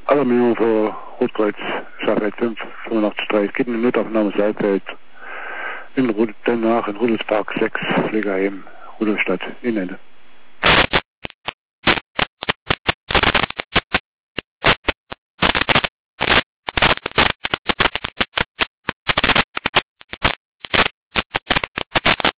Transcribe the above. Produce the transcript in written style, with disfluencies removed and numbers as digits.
Alarmierung für Rotkreuz, Schafeld 5, 85.3. Es geht eine Notaufnahme Saalfeld in Den Haag, in Rudelspark 6, Pflegeheim, Rudolstadt, in Ende.